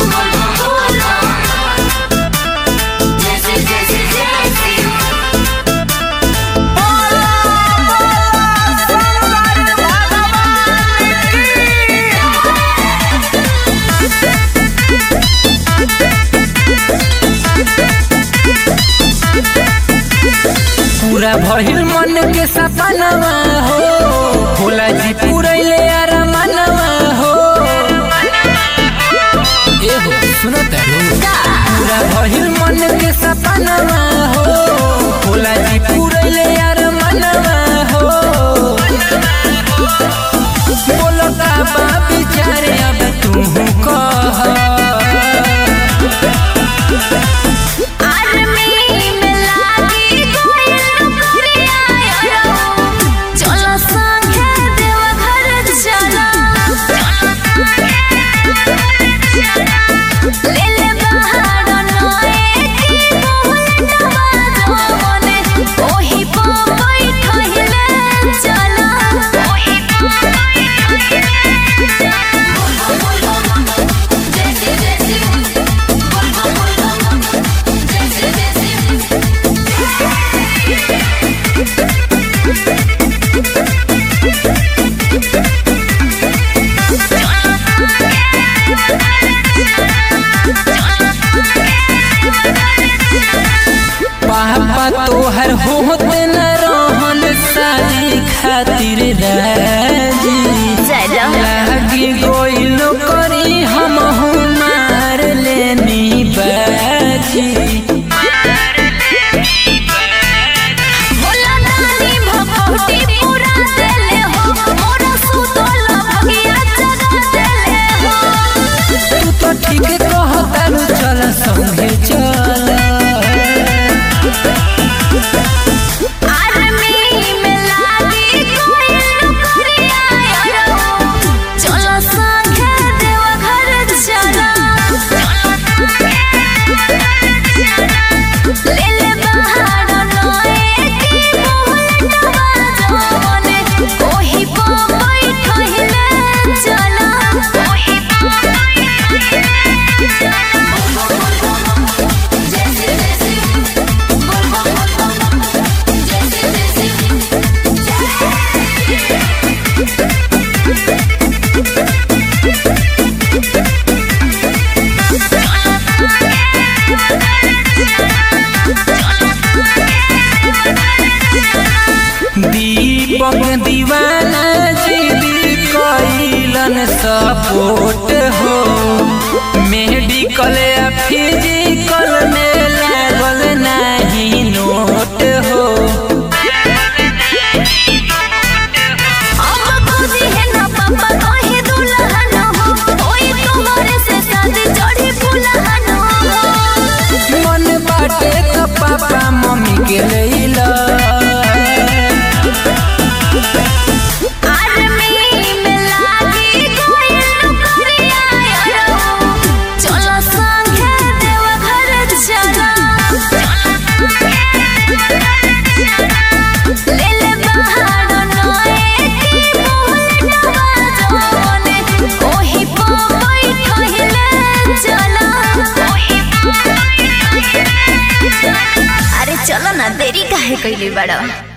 पूरा भइल मन के सपनवा हो, भोला जी पुरैले अरमनवा हो। एहो सुनत हो, पूरा भइल मन के सपनवा हो, भोला जी पुरैले अरमनवा हो। बोलो का बा विचारे अब तू कह, पापा तोहर होत न रहन शादी खातिर राजी। लागी गोइल करी हम मार लेनी बाजी। तू तो ठीक कहतारू, चल संगे चल। दीपक दीवाना जीदी कइलन सपोर्ट हो, मेडिकल या फिजिकल में लागल नहीं नोट हो। मन बाटे तो पापा मम्मी के लैला, चलो ना, देरी काहे कइले बाड़ा।